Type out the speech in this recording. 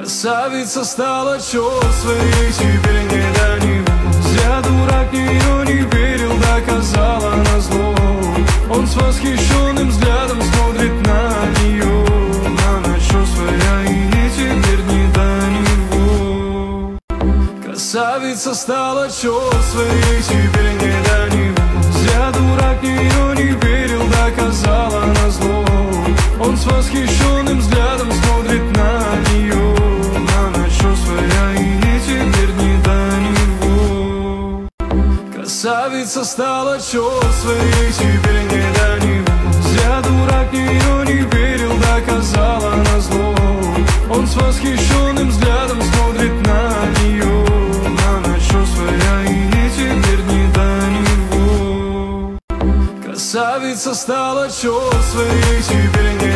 Красавица стала черствой, и теперь не до него. Я дурак, ее не верил, доказала назло. Он с восхищенным взглядом смотрит на нее. Она черствая, и ей теперь не до него. Красавица стала черствой, и теперь не до него. Я дурак, ее не верил, доказала назло. Он с восхищенным взглядом смотрит на нее. Она черствая, и ей теперь не до него. Красавица стала черствой, и теперь не до него. Я дурак, ее не верил, доказала назло. Он с восхищенным взглядом смотрит на нее. Она черствая, и ей теперь не до него. Красавица стала черствой, и теперь не